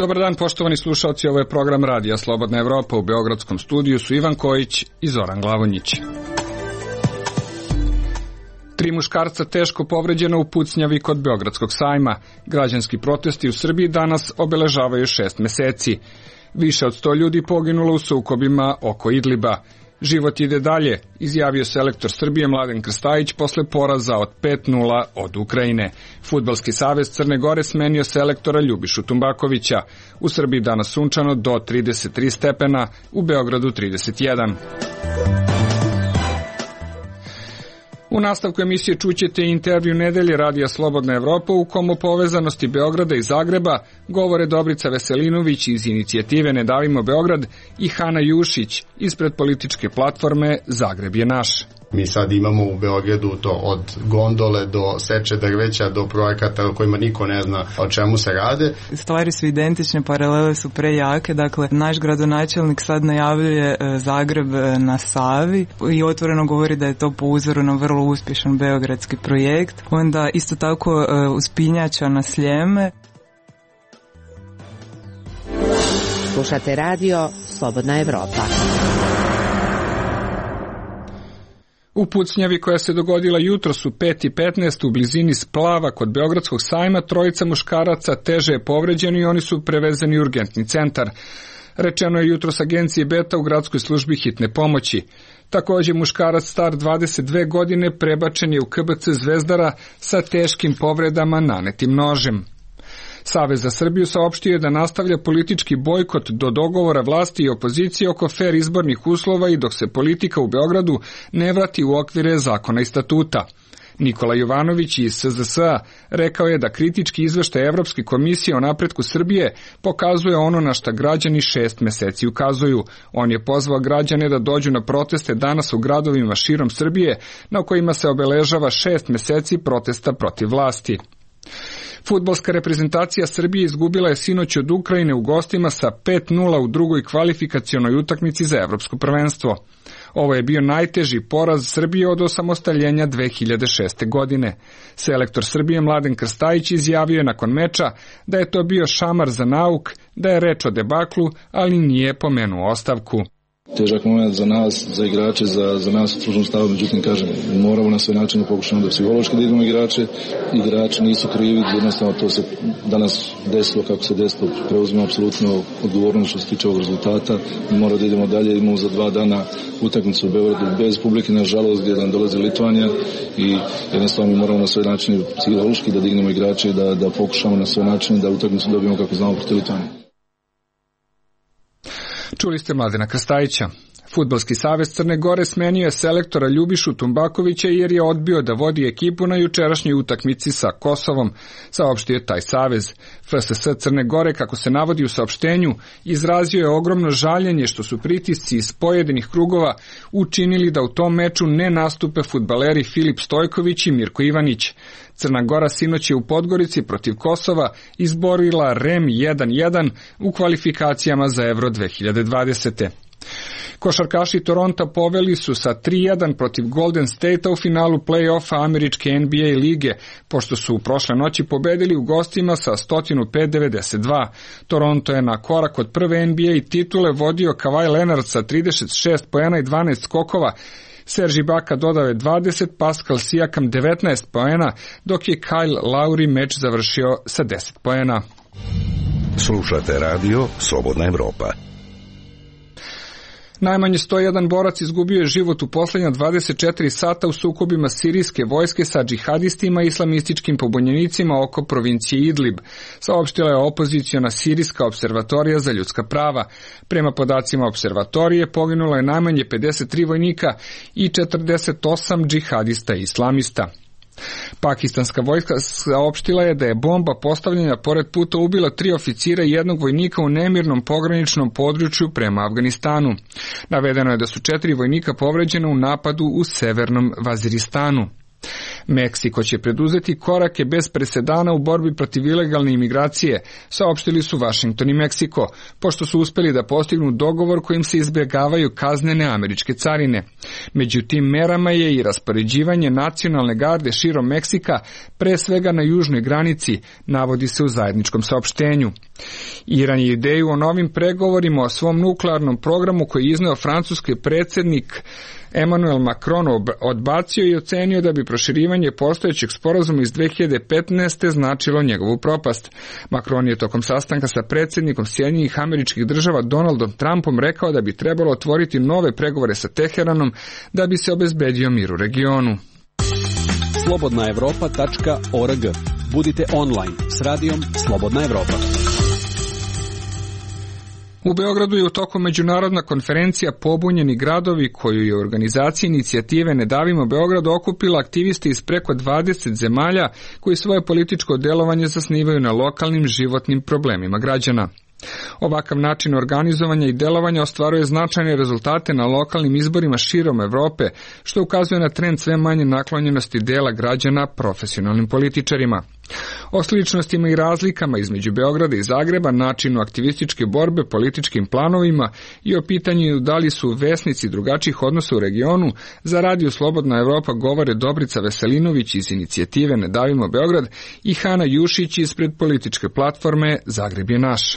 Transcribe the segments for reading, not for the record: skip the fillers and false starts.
Dobar dan, poštovani slušalci, ovo je program Radija Slobodna Evropa. U beogradskom studiju su Ivan Kojić i Zoran Glavonjić. 3 muškarca teško povređena u pucnjavi kod Beogradskog sajma. Građanski protesti u Srbiji danas obeležavaju 6 meseci. Više od 100 ljudi poginulo u sukobima oko Idliba. Život ide dalje, izjavio selektor Srbije Mladen Krstajić posle poraza od 5:0 od Ukrajine. Fudbalski savez Crne Gore smenio selektora Ljubišu Tumbakovića. U Srbiji danas sunčano do 33 stepena, u Beogradu 31. U nastavku emisije čućete intervju nedelje Radija Slobodna Evropa u kom o povezanosti Beograda i Zagreba govore Dobrica Veselinović iz inicijative Ne davimo Beograd i Hana Jušić ispred političke platforme Zagreb je naš. Mi sad imamo u Beogradu to od gondole do seče drveća do projekata o kojima niko ne zna o čemu se rade. Stvari su identične, paralele su prejake, dakle naš gradonačelnik sad najavljuje Zagreb na Savi i otvoreno govori da je to po uzoru na vrlo uspješan beogradski projekt. Onda isto tako uspinjača na Sljeme. Slušate radio Slobodna Evropa. U pucnjavi koja se dogodila jutros u 5:15 u blizini Splava kod Beogradskog sajma, 3 muškaraca teže je povređeno i oni su prevezeni u urgentni centar. Rečeno je jutros agenciji Beta u gradskoj službi hitne pomoći. Također muškarac star 22 godine prebačen je u KBC Zvezdara sa teškim povredama nanetim nožem. Savez za Srbiju saopštio je da nastavlja politički bojkot do dogovora vlasti i opozicije oko fer izbornih uslova i dok se politika u Beogradu ne vrati u okvire zakona i statuta. Nikola Jovanović iz SZS-a rekao je da kritički izveštaj Evropske komisije o napretku Srbije pokazuje ono na šta građani 6 meseci ukazuju. On je pozvao građane da dođu na proteste danas u gradovima širom Srbije na kojima se obeležava 6 meseci protesta protiv vlasti. Fudbalska reprezentacija Srbije izgubila je sinoć od Ukrajine u gostima sa 5:0 u drugoj kvalifikacionoj utakmici za evropsko prvenstvo. Ovo je bio najteži poraz Srbije od osamostaljenja 2006. godine. Selektor Srbije Mladen Krstajić izjavio je nakon meča da je to bio šamar za nauk, da je reč o debaklu, ali nije pomenuo ostavku. Težak moment za nas, za igrače, za nas u stručnom stavu, međutim, kažem, moramo na svoj način pokušati da psihološki da idemo igrače. Igrači nisu krivi, jednostavno to se danas desilo kako se desilo, preuzmemo apsolutno odgovornost što se tiče ovog rezultata. Moramo da idemo dalje, imamo za 2 dana utakmicu u Beogradu bez publike, nažalost, gdje nam dolazi Litvanija i jednostavno mi moramo na svoj način psihološki da dignemo igrače i da pokušamo na svoj način da utakmicu dobijemo kako znamo protiv Litvanije. Čuli ste Mladena Krstajića. Fudbalski savez Crne Gore smenio je selektora Ljubišu Tumbakovića jer je odbio da vodi ekipu na jučerašnjoj utakmici sa Kosovom, saopštio je taj savez. FSS Crne Gore, kako se navodi u saopštenju, izrazio je ogromno žaljenje što su pritisci iz pojedinih krugova učinili da u tom meču ne nastupe fudbaleri Filip Stojković i Mirko Ivanić. Crna Gora sinoć je u Podgorici protiv Kosova izborila rem 1:1 u kvalifikacijama za Euro 2020. Košarkaši Toronta poveli su sa 3:1 protiv Golden State-a u finalu play-offa američke NBA lige, pošto su prošle noći pobedili u gostima sa 105-92. Toronto je na korak od prve NBA titule vodio Kawhi Leonard sa 36 poena i 12 skokova, Serge Ibaka dodao je 20, Pascal Siakam 19 poena, dok je Kyle Lowry meč završio sa 10 poena. Slušate radio Slobodna Evropa. Najmanje 101 borac izgubio je život u posljednja 24 sata u sukobima sirijske vojske sa džihadistima i islamističkim pobunjenicima oko provincije Idlib, saopštila je opoziciona sirijska observatorija za ljudska prava. Prema podacima observatorije poginulo je najmanje 53 vojnika i 48 džihadista i islamista. Pakistanska vojska saopštila je da je bomba postavljena pored puta ubila 3 oficira i 1 vojnika u nemirnom pograničnom području prema Afganistanu. Navedeno je da su 4 vojnika povređena u napadu u severnom Vaziristanu. Meksiko će preduzeti korake bez presedana u borbi protiv ilegalne imigracije, saopštili su Washington i Meksiko, pošto su uspeli da postignu dogovor kojim se izbjegavaju kaznene američke carine. Među tim merama je i raspoređivanje nacionalne garde širom Meksika, pre svega na južnoj granici, navodi se u zajedničkom saopštenju. Iran je ideju o novim pregovorima o svom nuklearnom programu koji je izneo francuski predsjednik Emmanuel Macron odbacio i ocenio da bi proširivanje postojećeg sporazuma iz 2015. značilo njegovu propast. Macron je tokom sastanka sa predsjednikom Sjedinjenih Američkih Država Donaldom Trumpom rekao da bi trebalo otvoriti nove pregovore sa Teheranom da bi se obezbedio mir u regionu. slobodnaevropa.org. Budite online s radijom Slobodna Evropa. U Beogradu je u toku međunarodna konferencija Pobunjeni gradovi koju je organizacija inicijative Ne davimo Beograd okupila aktivisti iz preko 20 zemalja koji svoje političko delovanje zasnivaju na lokalnim životnim problemima građana. Ovakav način organizovanja i delovanja ostvaruje značajne rezultate na lokalnim izborima širom Evrope, što ukazuje na trend sve manje naklonjenosti dela građana profesionalnim političarima. O sličnostima i razlikama između Beograda i Zagreba, načinu aktivističke borbe, političkim planovima i o pitanju da li su vesnici drugačijih odnosa u regionu, za Radio Slobodna Evropa govore Dobrica Veselinović iz inicijative Ne davimo Beograd i Hana Jušić ispred političke platforme Zagreb je naš.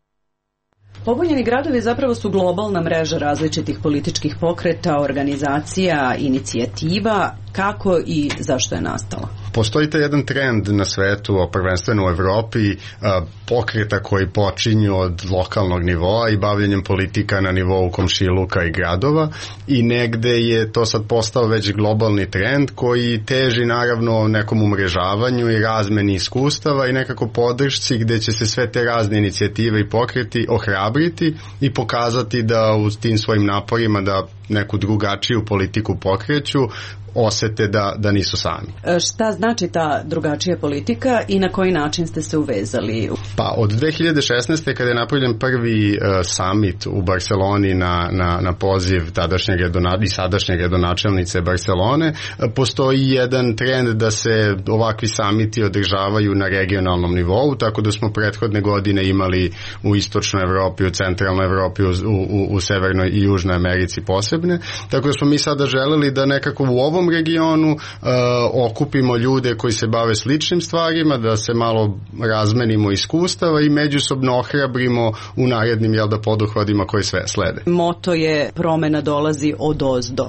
Pobunjeni gradovi zapravo su globalna mreža različitih političkih pokreta, organizacija, inicijativa. Kako i zašto je nastala? Postoji taj jedan trend na svetu, prvenstveno u Evropi, pokreta koji počinju od lokalnog nivoa i bavljenjem politika na nivou komšiluka i gradova i negde je to sad postao već globalni trend koji teži naravno nekom umrežavanju i razmeni iskustava i nekako podršci gde će se sve te razne inicijative i pokreti ohrabriti i pokazati da u tim svojim naporima da neku drugačiju politiku pokreću, osete da nisu sami. Šta znači ta drugačija politika i na koji način ste se uvezali? Pa od 2016. kada je napravljen prvi summit u Barceloni na poziv tadašnjeg i sadašnje gradonačelnice Barcelone, postoji jedan trend da se ovakvi samiti održavaju na regionalnom nivou, tako da smo prethodne godine imali u istočnoj Evropi, u centralnoj Evropi, u severnoj i južnoj Americi posebne, tako da smo mi sada želeli da nekako u ovom regionu okupimo ljude koji se bave sličnim stvarima, da se malo razmenimo iskustava i međusobno ohrabrimo u narednim poduhvadima koji sve slede. Moto je promena dolazi odozdo.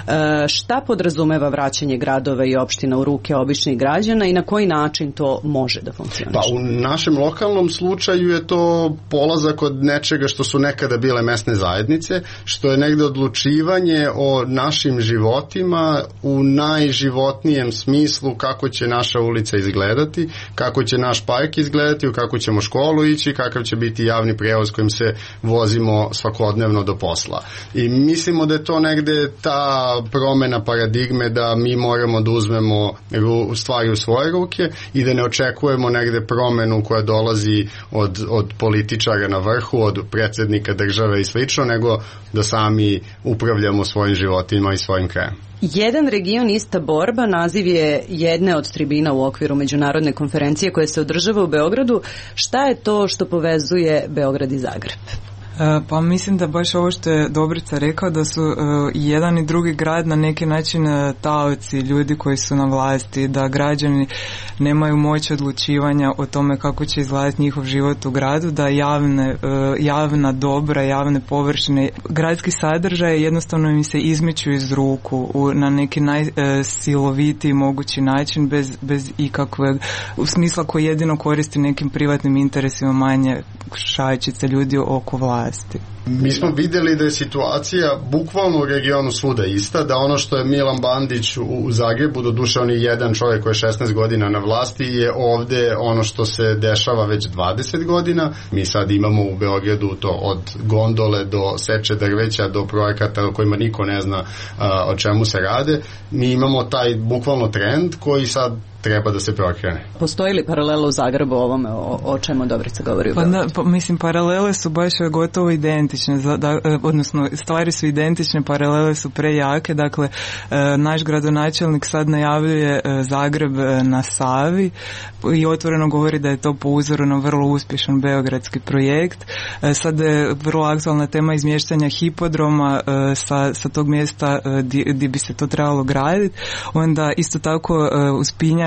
Šta podrazumeva vraćanje gradova i opština u ruke običnih građana i na koji način to može da funkcioniše? Pa u našem lokalnom slučaju je to polazak od nečega što su nekada bile mesne zajednice, što je negde odlučivanje o našim životima u najživotnijem smislu kako će naša ulica izgledati, kako će naš park izgledati, u kako ćemo školu ići, kakav će biti javni prevoz kojim se vozimo svakodnevno do posla. I mislimo da je to negde ta promena paradigme da mi moramo da uzmemo stvari u svoje ruke i da ne očekujemo negde promenu koja dolazi od političara na vrhu, od predsjednika države i slično, nego da sami upravljamo svojim životima i svojim krajem. Jedan region, ista borba, naziv je jedne od tribina u okviru međunarodne konferencije koja se održava u Beogradu. Šta je to što povezuje Beograd i Zagreb? Pa mislim da baš ovo što je Dobrica rekao, da su jedan i drugi grad na neki način taoci, ljudi koji su na vlasti, da građani nemaju moć odlučivanja o tome kako će izgledati njihov život u gradu, da javna dobra, javne površine, gradski sadržaj jednostavno im se izmiču iz ruku na neki najsilovitiji mogući način bez ikakvog smisla koji jedino koristi nekim privatnim interesima, manje šajčice ljudi oko vlasti. Mi smo vidjeli da je situacija bukvalno u regionu svuda ista, da ono što je Milan Bandić u Zagrebu, doduše on je jedan čovjek koji je 16 godina na vlasti, je ovde ono što se dešava već 20 godina. Mi sad imamo u Beogradu to od gondole do seče drveća do projekata o kojima niko ne zna o čemu se rade. Mi imamo taj bukvalno trend koji sad treba da se preokrene. Postoji li paralela u Zagrebu ovome o čemu Dobrica govori? Mislim, paralele su baš gotovo identične, odnosno stvari su identične, paralele su prejake, dakle naš gradonačelnik sad najavljuje Zagreb na Savi i otvoreno govori da je to po uzoru na vrlo uspješan beogradski projekt. Sad je vrlo aktualna tema izmještanja hipodroma sa tog mjesta gdje bi se to trebalo graditi. Onda isto tako uspinja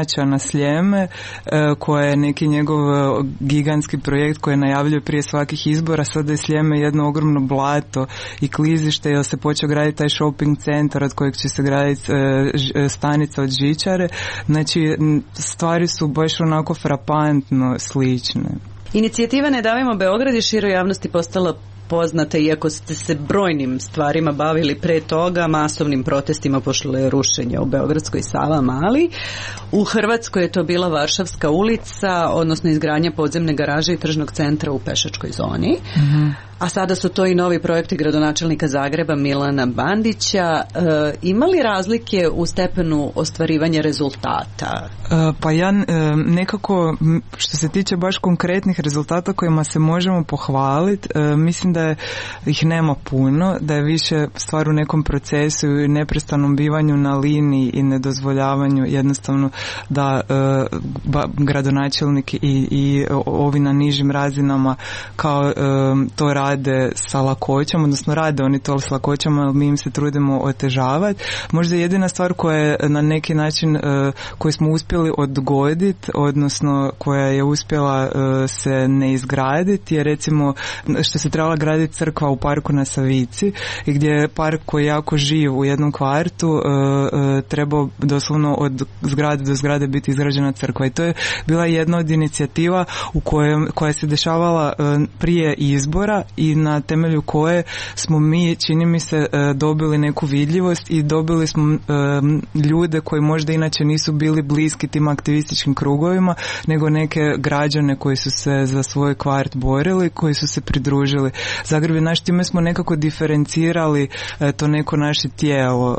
kornjača na Sljeme, koja je neki njegov gigantski projekt koji najavljuje prije svakih izbora. Sada je Sljeme jedno ogromno blato i klizište, jer se počeo graditi taj shopping centar od kojeg će se graditi stanica od žičare. Znači, stvari su baš onako frapantno slične. Inicijativa Ne davimo Beograd i široj javnosti postala poznata, iako ste se brojnim stvarima bavili pre toga, masovnim protestima pošlo rušenje u Beogradskoj Savamali. U Hrvatskoj je to bila Varšavska ulica, odnosno izgradnja podzemne garaže i tržnog centra u pešačkoj zoni. A sada su to i novi projekti gradonačelnika Zagreba Milana Bandića. Ima li razlike u stepenu ostvarivanja rezultata? Pa ja nekako, što se tiče baš konkretnih rezultata kojima se možemo pohvaliti, mislim da ih nema puno, da je više stvar u nekom procesu i neprestanom bivanju na liniji i nedozvoljavanju jednostavno da gradonačelnik i ovi na nižim razinama kao to rade sa lakoćom, odnosno rade oni to s lakoćom, ali mi im se trudimo otežavati. Možda jedina stvar koja je na neki način koju smo uspjeli odgoditi, odnosno koja je uspjela se ne izgraditi, je recimo što se trebala graditi crkva u parku na Savici, i gdje je park koji je jako živ u jednom kvartu trebao doslovno od zgrade do zgrade biti izgrađena crkva, i to je bila jedna od inicijativa koja se dešavala prije izbora i na temelju koje smo mi, čini mi se, dobili neku vidljivost i dobili smo ljude koji možda inače nisu bili bliski tim aktivističkim krugovima, nego neke građane koji su se za svoj kvart borili, koji su se pridružili. Zagreb je naš, time smo nekako diferencirali to neko naše tijelo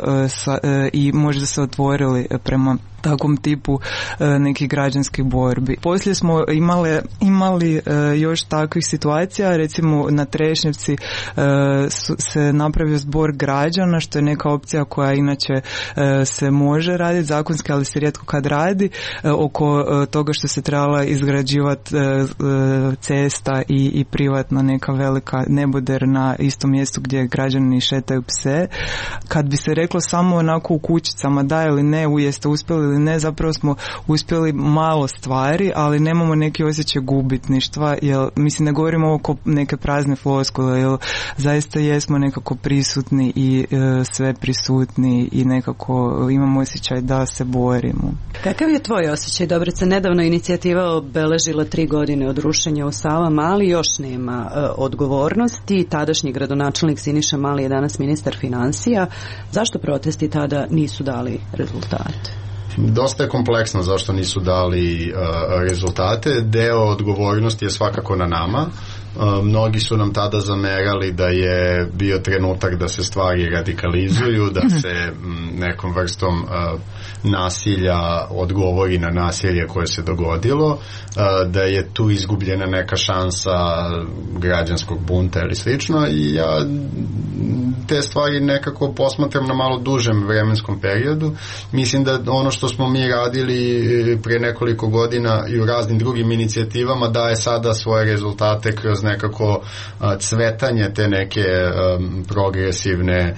i možda se otvorili prema takvom tipu nekih građanskih borbi. Poslije smo imali još takvih situacija, recimo na Trešnjevci se napravio zbor građana, što je neka opcija koja inače se može raditi zakonski, ali se rijetko kad radi, oko toga što se trebala izgrađivati cesta i privatna neka velika neboder na istom mjestu gdje građani šetaju pse. Kad bi se reklo samo onako u kućicama da ili ne, jeste uspjeli ili ne, zapravo smo uspjeli malo stvari, ali nemamo neki osjećaj gubitništva, jer mislim ne govorimo oko neke prazne floskule, jer zaista jesmo nekako prisutni i sve prisutni i nekako imamo osjećaj da se borimo. Kakav je tvoj osjećaj? Dobrice, nedavno inicijativa obeležila 3 godine od rušenja u Savamali, još nema odgovornosti. Tadašnji gradonačelnik Siniša Mali je danas ministar financija. Zašto protesti tada nisu dali rezultate? Dosta je kompleksno zašto nisu dali rezultate. Deo odgovornosti je svakako na nama. Mnogi su nam tada zamerali da je bio trenutak da se stvari radikalizuju, da se nekom vrstom nasilja odgovori na nasilje koje se dogodilo, da je tu izgubljena neka šansa građanskog bunta ili slično, i ja te stvari nekako posmatram na malo dužem vremenskom periodu. Mislim da ono što smo mi radili pre nekoliko godina i u raznim drugim inicijativama daje sada svoje rezultate kroz nekako cvetanje te neke progresivne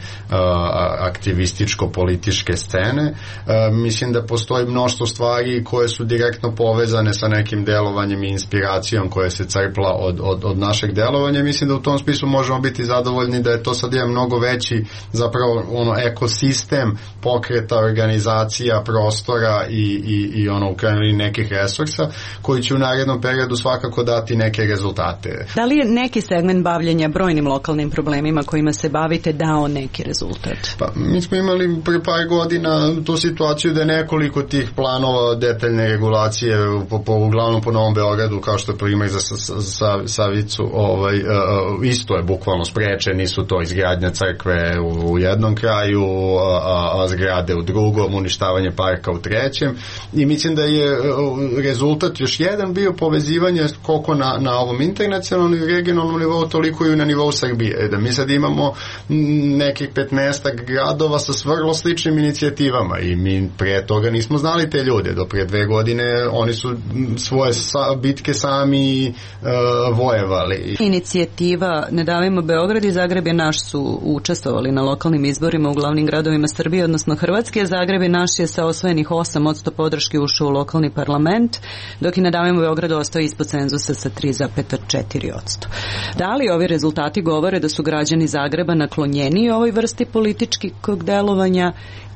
aktivističko-političke scene. Mislim da postoji mnoštvo stvari koje su direktno povezane sa nekim delovanjem i inspiracijom koja se crpla od našeg delovanja. Mislim da u tom smislu možemo biti zadovoljni da je to sad jedan mnogo veći zapravo ekosistem pokreta, organizacija, prostora i u krajnjoj nekih resursa koji će u narednom periodu svakako dati neke rezultate. Da li je neki segment bavljenja brojnim lokalnim problemima kojima se bavite dao neki rezultat? Pa, mi smo imali pre par godina tu situaciju da je nekoliko tih planova detaljne regulacije uglavnom po Novom Beogradu, kao što je primjer za Savicu, isto je bukvalno sprečeni su, to izgradnja crkve u jednom kraju, a zgrade u drugom, uništavanje parka u trećem, i mislim da je rezultat još jedan bio povezivanje koliko na ovom internacionalnom i regionalnom nivou, toliko i na nivou Srbije. Da mi sad imamo nekih 15 gradova sa vrlo sličnim inicijativama i mi pre toga nismo znali te ljude. Do pre 2 godine oni su svoje bitke sami vojevali. Inicijativa Ne davimo Beograd i Zagreb je naš su učestvovali na lokalnim izborima u glavnim gradovima Srbije, odnosno Hrvatske. Zagreb je naš je sa osvojenih 8% podrške ušao u lokalni parlament, dok je Ne davimo Beograd ostao ispod cenzusa sa 3,4%. Da li ovi rezultati govore da su građani Zagreba naklonjeni ovoj vrsti političkog delovanja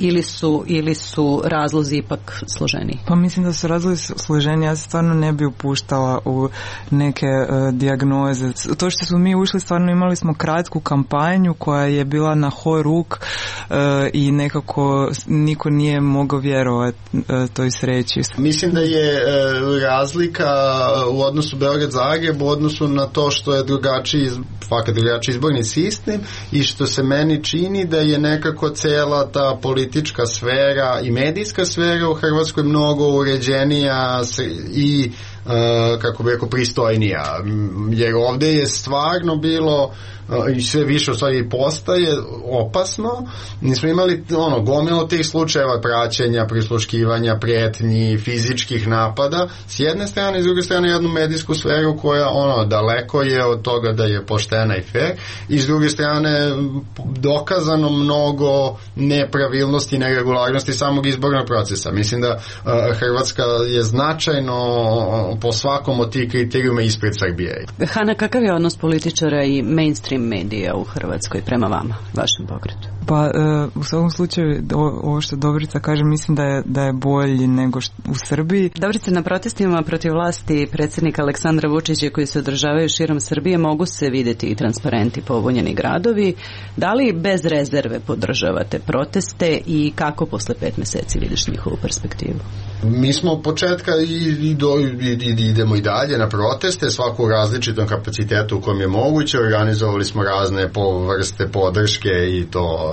ili su razlozi ipak složeniji? Pa mislim da su razlozi složeniji. Ja se stvarno ne bi upuštala u neke dijagnoze. To što smo mi ušli, stvarno imali smo kratku kampanju koja je bila na horuk i nekako niko nije mogao vjerovati toj sreći. Mislim da je razlika u odnosu Beograd-Zagreb u odnosu na to što je drugačiji izborni sistem i što se meni čini da je nekako cela ta politička sfera i medijska sfera u Hrvatskoj mnogo uređenija i kako bi rekao pristojnija, jer ovde je stvarno bilo i sve više u stvari postaje opasno. Nismo imali gomilo tih slučajeva praćenja, prisluškivanja, pretnji, fizičkih napada s jedne strane, i s druge strane jednu medijsku sferu koja daleko je od toga da je poštena i fair, i s druge strane dokazano mnogo nepravilnosti i neregularnosti samog izbornog procesa. Mislim da Hrvatska je značajno po svakom od tih kriterijuma ispred Srbije. Hana, kakav je odnos političara i mainstream medija u Hrvatskoj prema vama, vašem pokretu? Pa u svakom slučaju ovo što Dobrica kaže, mislim da je bolji nego u Srbiji. Dobrica, na protestima protiv vlasti predsjednika Aleksandra Vučića koji se održavaju širom Srbije mogu se vidjeti i transparenti pobunjeni gradovi. Da li bez rezerve podržavate proteste i kako posle 5 meseci vidiš njihovu perspektivu? Mi smo od početka idemo i dalje na proteste, svaku u različitom kapacitetu u kojem je moguće. Organizovali smo razne vrste podrške i to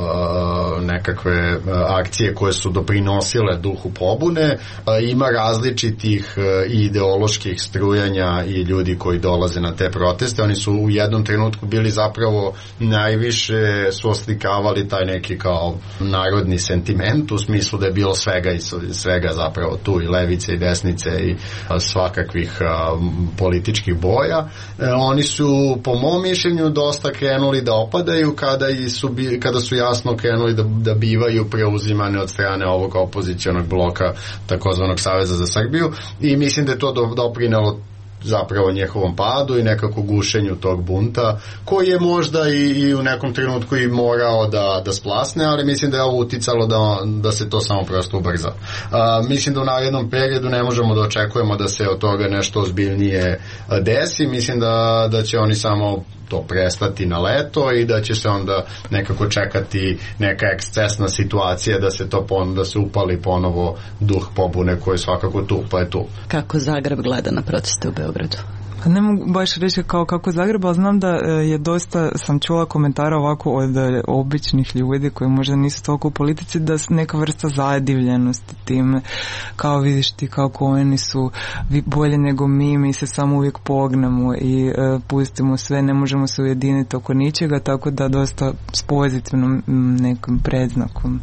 nekakve akcije koje su doprinosile duhu pobune. Ima različitih ideoloških strujanja i ljudi koji dolaze na te proteste. Oni su u jednom trenutku bili zapravo najviše su oslikavali taj neki kao narodni sentiment, u smislu da je bilo svega zapravo tu, i levice i desnice i svakakvih političkih boja. Oni su po mom mišljenju dosta krenuli da opadaju kada su jasno krenuli da bivaju preuzimane od strane ovog opozicionog bloka takozvanog Saveza za Srbiju, i mislim da je to doprinelo zapravo njihovom padu i nekako gušenju tog bunta, koji je možda i u nekom trenutku i morao da splasne, ali mislim da je ovo uticalo da se to samo prosto ubrza. Mislim da u narednom periodu ne možemo da očekujemo da se od toga nešto ozbiljnije desi. Mislim da će oni samo to prestati na leto i da će se onda nekako čekati neka ekscesna situacija da se upali ponovo duh pobune koji je svakako tu, pa je tu. Kako Zagreb gleda na proteste u Beogradu? Ne mogu baš reći kako Zagreb, ali znam da je dosta, sam čula komentara ovako od običnih ljudi koji možda nisu toliko u politici, da neka vrsta zadivljenosti time, kao vidiš ti kako oni su bolje nego mi se samo uvijek pognemo i pustimo sve, ne možemo se ujediniti oko ničega, tako da dosta s pozitivnom nekim predznakom.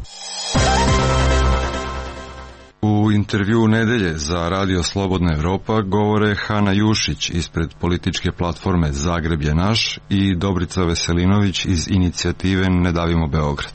U intervjuu nedelje za Radio Slobodna Evropa govore Hana Jušić ispred političke platforme Zagreb je naš i Dobrica Veselinović iz inicijative Ne davimo Beograd.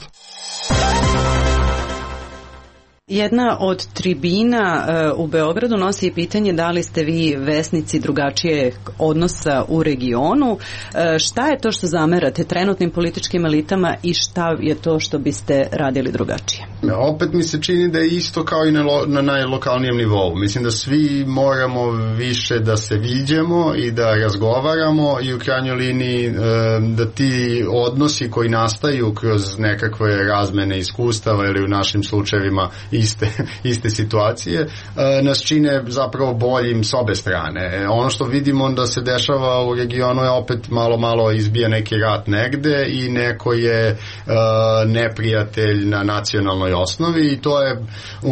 Jedna od tribina u Beogradu nosi pitanje da li ste vi vesnici drugačije odnosa u regionu. Šta je to što zamerate trenutnim političkim elitama i šta je to što biste radili drugačije? Opet mi se čini da je isto kao i na najlokalnijem nivou. Mislim da svi moramo više da se viđemo i da razgovaramo i u krajnjoj liniji da ti odnosi koji nastaju kroz nekakve razmene iskustava ili u našim slučajevima iste situacije, nas čine zapravo boljim s obe strane. Ono što vidimo da se dešava u regionu je opet malo izbija neki rat negde i neko je neprijatelj na nacionalnoj osnovi i to je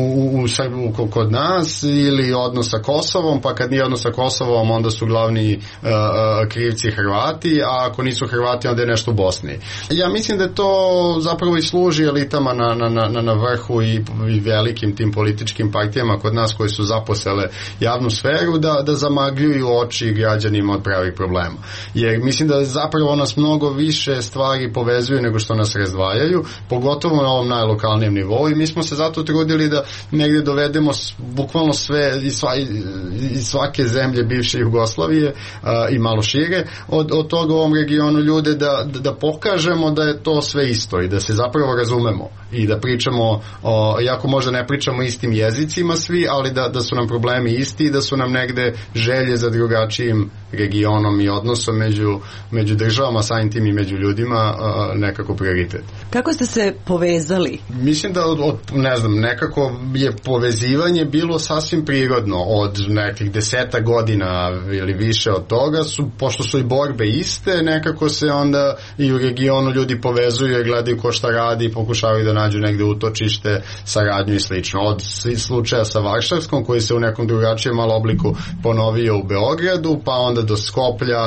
kod nas ili odnos sa Kosovom, pa kad nije odnos sa Kosovom onda su glavni krivci Hrvati, a ako nisu Hrvati onda je nešto u Bosni. Ja mislim da to zapravo i služi elitama na vrhu i velikim tim političkim partijama kod nas koji su zaposele javnu sferu da zamagljuju oči građanima od pravih problema. Jer mislim da zapravo nas mnogo više stvari povezuju nego što nas razdvajaju, pogotovo na ovom najlokalnijem nivou i mi smo se zato trudili da negdje dovedemo bukvalno sve iz svake zemlje bivše Jugoslavije i malo šire od toga u ovom regionu ljude da pokažemo da je to sve isto i da se zapravo razumemo i da pričamo, iako možda ne pričamo istim jezicima svi, ali da su nam problemi isti i da su nam negde želje za drugačijim regionom i odnosom među državama, samim tim i među ljudima nekako prioritet. Kako ste se povezali? Mislim da nekako je povezivanje bilo sasvim prirodno od nekih 10 godina ili više od toga, pošto su i borbe iste, nekako se onda i u regionu ljudi povezuju i gledaju ko šta radi i pokušavaju da nađu negde utočište, saradnju i slično. Od slučaja sa Varšavskom koji se u nekom drugačijem malo obliku ponovio u Beogradu, pa onda do Skoplja,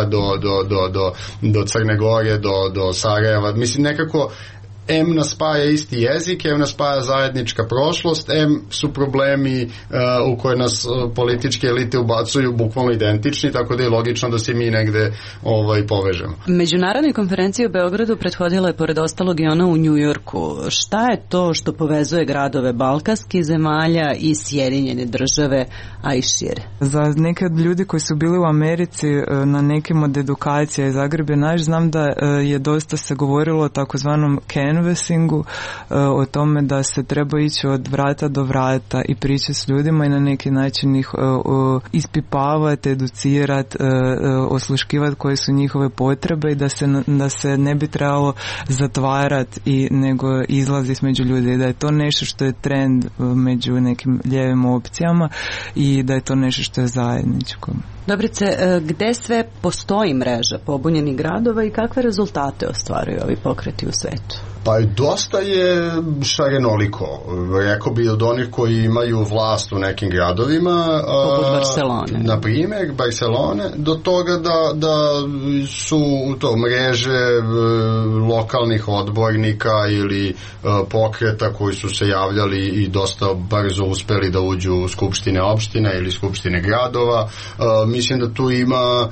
do Crne Gore, do Sarajeva. Mislim, nekako M nas spaja isti jezik, M nas spaja zajednička prošlost, M su problemi u koje nas političke elite ubacuju bukvalno identični, tako da je logično da se mi negde povežemo. Međunarodnoj konferenciji u Beogradu prethodila je pored ostalog i ona u Njujorku. Šta je to što povezuje gradove balkanskih zemalja i Sjedinjene Države, a i šire? Za neke od ljudi koji su bili u Americi na nekim od edukacija iz Zagreb naš, znam da je dosta se govorilo o takozvanom canvassingu, o tome da se treba ići od vrata do vrata i pričati s ljudima i na neki način ih ispipavati, educirati, osluškivati koje su njihove potrebe i da se ne bi trebalo zatvarati i nego izlaziti među ljudi i da je to nešto što je trend među nekim lijevim opcijama i da je to nešto što je zajedničko. Dobrice, gde sve postoji mreža pobunjenih gradova i kakve rezultate ostvaruju ovi pokreti u svetu? Pa dosta je šarenoliko. Rekao bi od onih koji imaju vlast u nekim gradovima, poput Barcelone, na primjer Barcelone, do toga da su to mreže lokalnih odbornika ili pokreta koji su se javljali i dosta brzo uspeli da uđu u skupštine opština ili skupštine gradova. Mislim da tu ima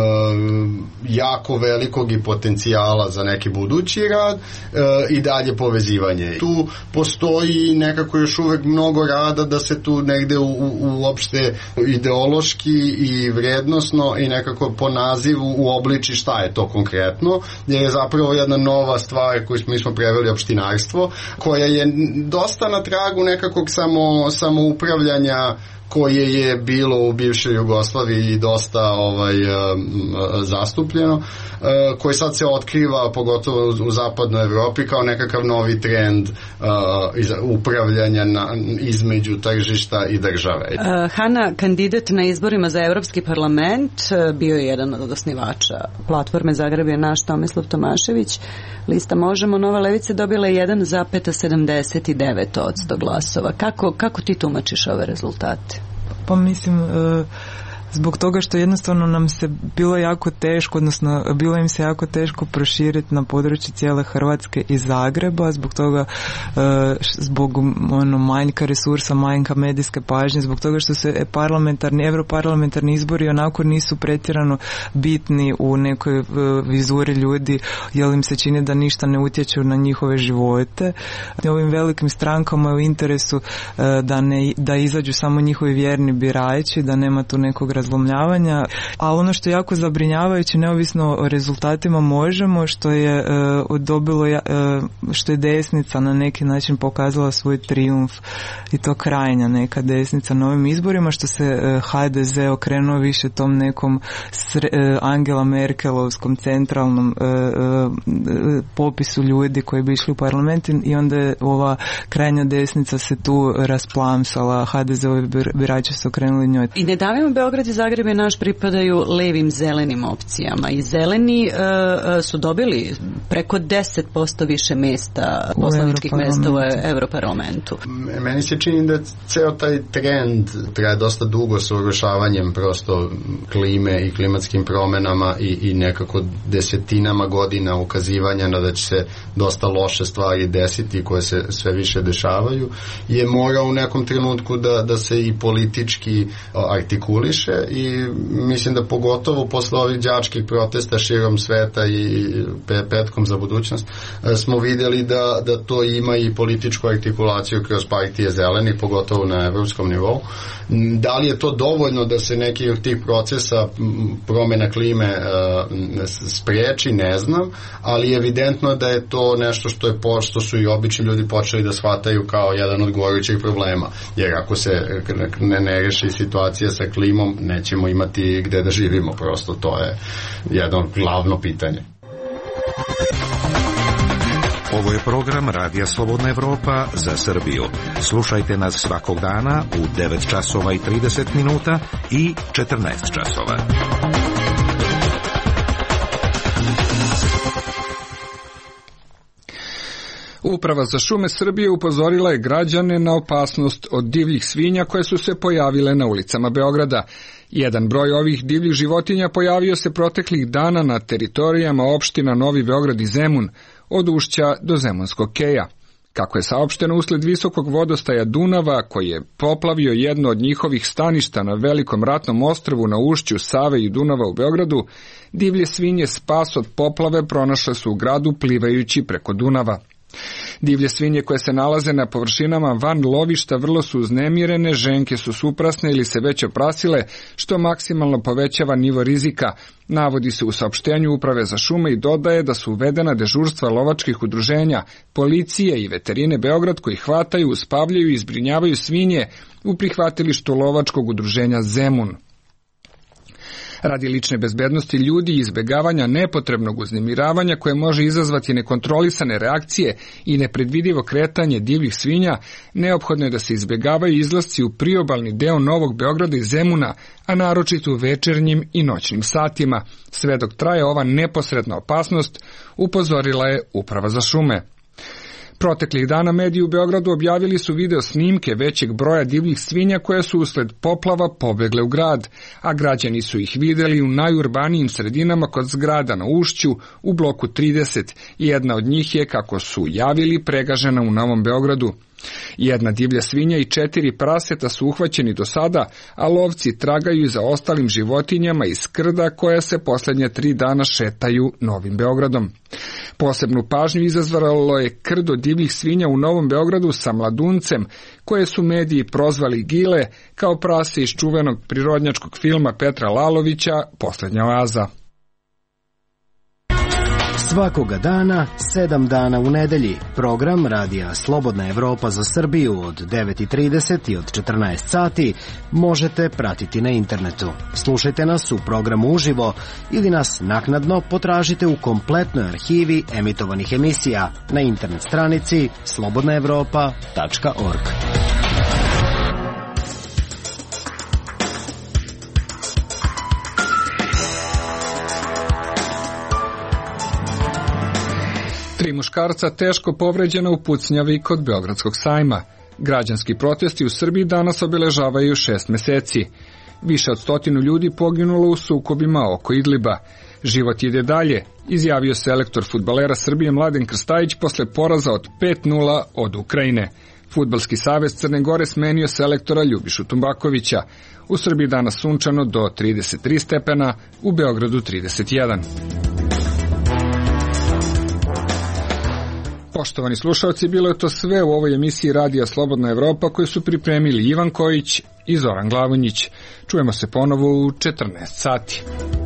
jako velikog i potencijala za neki budući rad i dalje povezivanje. Tu postoji nekako još uvek mnogo rada da se tu negde uopšte ideološki i vrednosno i nekako po nazivu uobliči šta je to konkretno, jer je zapravo jedna nova stvar koju mi smo preveli opštinarstvo, koja je dosta na tragu nekakvog samoupravljanja koje je bilo u bivšoj Jugoslaviji i dosta zastupljeno, koji sad se otkriva pogotovo u zapadnoj Evropi kao nekakav novi trend upravljanja između tržišta i države. Hana, kandidat na izborima za Evropski parlament, bio je jedan od osnivača platforme Zagreb je naš, Tomislav Tomašević. Lista Možemo, Nova levica dobila 1,79% glasova. Kako ti tumačiš ove rezultate? Pa mislim, zbog toga što jednostavno nam se bilo jako teško, odnosno bilo im se jako teško proširiti na područje cijele Hrvatske i Zagreba, zbog toga, zbog manjka resursa, manjka medijske pažnje, zbog toga što se europarlamentarni izbori onako nisu pretjerano bitni u nekoj vizuri ljudi, jer im se čini da ništa ne utječu na njihove živote. Ovim velikim strankama je u interesu da izađu samo njihovi vjerni birači, da nema tu nekog razlomljavanja, a ono što je jako zabrinjavajuće, neovisno o rezultatima Možemo, što je što je desnica na neki način pokazala svoj trijumf i to krajnja neka desnica na ovim izborima, što se HDZ okrenuo više tom nekom Angela Merkelovskom centralnom popisu ljudi koji bi išli u parlament i onda je ova krajnja desnica se tu rasplamsala, HDZ-ovi birači su okrenuli njoj. I ne davimo Beograd i Zagreb je naš pripadaju levim zelenim opcijama i zeleni su dobili preko 10% više mesta, poslaničkih mesta u Europarlamentu. Meni se čini da ceo taj trend traje dosta dugo sa urušavanjem prosto klime i klimatskim promenama i nekako desetinama godina ukazivanja na da će se dosta loše stvari desiti koje se sve više dešavaju, je morao u nekom trenutku da se i politički artikuliše i mislim da pogotovo posle ovih đačkih protesta širom sveta i petkom za budućnost smo vidjeli da to ima i političku artikulaciju kroz partije zeleni, pogotovo na evropskom nivou. Da li je to dovoljno da se neki od tih procesa promjena klime spreči, ne znam, ali je evidentno da je to nešto što su i obični ljudi počeli da shvataju kao jedan od gorućih problema, jer ako se ne reši situacija sa klimom, nećemo imati gde da živimo, prosto to je jedno glavno pitanje. Ovo je program Radija Slobodna Evropa za Srbiju. Slušajte nas svakog dana u 9 časova i 30 minuta i 14 časova. Uprava za šume Srbije upozorila je građane na opasnost od divljih svinja koje su se pojavile na ulicama Beograda. Jedan broj ovih divljih životinja pojavio se proteklih dana na teritorijama opština Novi Beograd i Zemun, od Ušća do Zemunskog keja. Kako je saopšteno, usled visokog vodostaja Dunava, koji je poplavio jedno od njihovih staništa na velikom ratnom ostrvu na ušću Save i Dunava u Beogradu, divlje svinje spas od poplave pronašle su u gradu plivajući preko Dunava. Divlje svinje koje se nalaze na površinama van lovišta vrlo su uznemirene, ženke su suprasne ili se već oprasile, što maksimalno povećava nivo rizika, navodi se u saopštenju Uprave za šume i dodaje da su uvedena dežurstva lovačkih udruženja, policije i veterine Beograd koji hvataju, uspavljaju i zbrinjavaju svinje u prihvatilištu lovačkog udruženja Zemun. Radi lične bezbednosti ljudi i izbegavanja nepotrebnog uznemiravanja koje može izazvati nekontrolisane reakcije i nepredvidivo kretanje divljih svinja, neophodno je da se izbegavaju izlasci u priobalni deo Novog Beograda i Zemuna, a naročito u večernjim i noćnim satima. Sve dok traje ova neposredna opasnost, upozorila je Uprava za šume. Proteklih dana mediji u Beogradu objavili su video snimke većeg broja divljih svinja koje su usled poplava pobegle u grad, a građani su ih videli u najurbanijim sredinama kod zgrada na Ušću u bloku 30. Jedna od njih je, kako su javili, pregažena u Novom Beogradu. Jedna divlja svinja i 4 praseta su uhvaćeni do sada, a lovci tragaju za ostalim životinjama iz krda koja se posljednje 3 dana šetaju Novim Beogradom. Posebnu pažnju izazvalo je krdo divljih svinja u Novom Beogradu sa mladuncem, koje su mediji prozvali gile, kao prase iz čuvenog prirodnjačkog filma Petra Lalovića Posljednja oaza. Svakoga dana, 7 dana u nedelji, program Radija Slobodna Evropa za Srbiju od 9:30 i od 14 sati možete pratiti na internetu. Slušajte nas u programu uživo ili nas naknadno potražite u kompletnoj arhivi emitovanih emisija na internet stranici slobodnaevropa.org. Tri muškarca teško povređena u pucnjavi kod Beogradskog sajma. Građanski protesti u Srbiji danas obeležavaju 6 meseci. Više od 100 ljudi poginulo u sukobima oko Idliba. Život ide dalje, izjavio selektor fudbalera Srbije Mladen Krstajić posle poraza od 5:0 od Ukrajine. Fudbalski savez Crne Gore smenio selektora Ljubišu Tumbakovića. U Srbiji danas sunčano do 33 stepena, u Beogradu 31. Poštovani slušalci, bilo je to sve u ovoj emisiji Radija Slobodna Evropa koju su pripremili Ivan Kojić i Zoran Glavonjić. Čujemo se ponovo u 14 sati.